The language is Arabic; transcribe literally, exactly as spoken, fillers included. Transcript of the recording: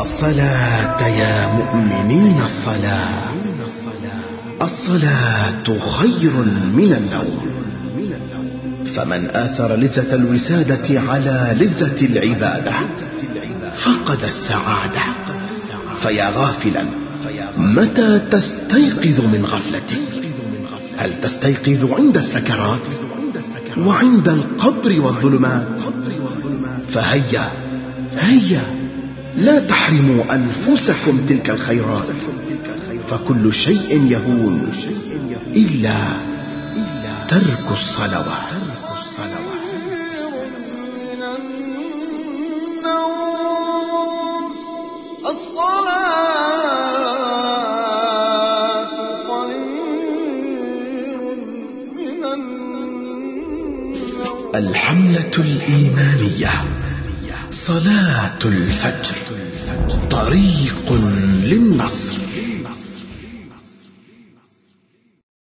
الصلاة يا مؤمنين الصلاة، الصلاة خير من النوم. فمن آثر لذة الوسادة على لذة العبادة فقد السعادة. فيا غافلا، متى تستيقظ من غفلتك؟ هل تستيقظ عند السكرات وعند القبر والظلمات؟ فهيا هيا، لا تحرموا أنفسكم تلك الخيرات، فكل شيء يهون إلا ترك الصلوات. الحملة الإيمانية صلاة الفجر، طريق للنصر.